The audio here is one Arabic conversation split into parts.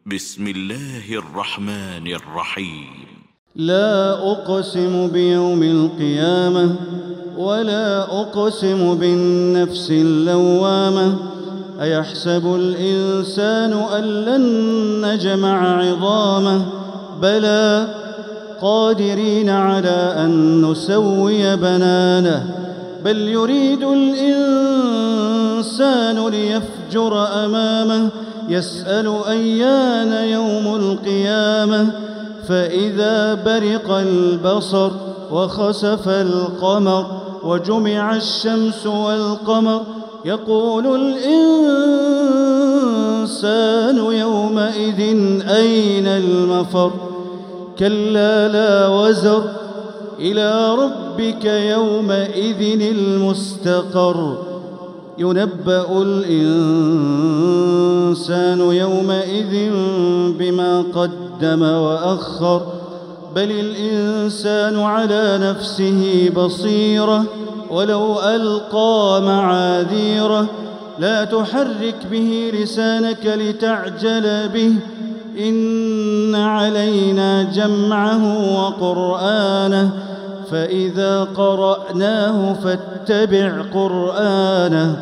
بسم الله الرحمن الرحيم. لا أقسم بيوم القيامة ولا أقسم بالنفس اللوامة. أيحسب الإنسان أن لن نجمع عظامه بلى قادرين على أن نسوي بنانه بل يريد الإنسان ليفجر أمامه يسأل أيان يوم القيامة فإذا برق البصر وخسف القمر وجمع الشمس والقمر يقول الإنسان يومئذ أين المفر كلا لا وزر إلى ربك يومئذ المستقر ينبأ الإنسان يومئذ بما قدم وأخر بل الإنسان على نفسه بصيرة ولو ألقى معاذيره لا تحرك به لسانك لتعجل به إن علينا جمعه وقرآنه فإذا قرأناه فاتبع قرآنه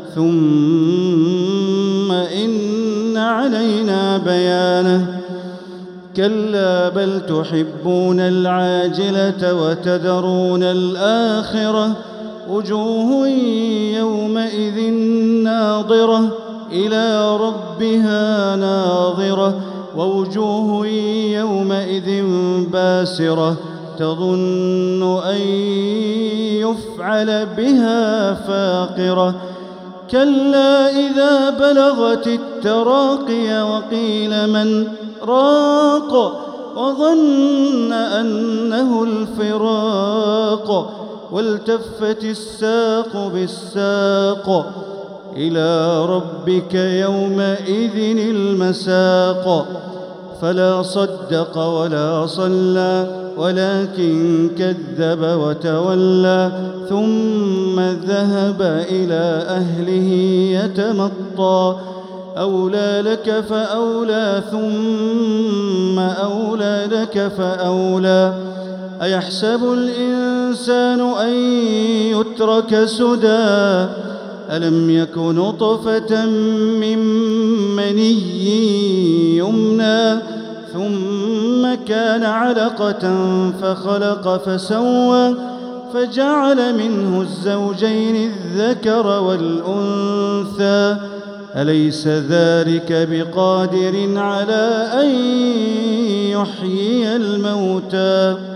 ثم إن علينا بيانه كلا بل تحبون العاجلة وتذرون الآخرة وجوه يومئذ ناظرة إلى ربها ناظرة ووجوه يومئذ باسرة تظن أن يفعل بها فاقرة كلا إذا بلغت التراقي وقيل من راق وظن أنه الفراق والتفت الساق بالساق إلى ربك يومئذ المساق فلا صدق ولا صلى ولكن كذب وتولى ثم ذهب إلى أهله يتمطى أولى لك فأولى ثم أولى لك فأولى أيحسب الإنسان أن يترك سدى ألم يك نطفة من مني يمنى ثم كان علقة فخلق فسوى فجعل منه الزوجين الذكر والأنثى أليس ذلك بقادر على أن يحيي الموتى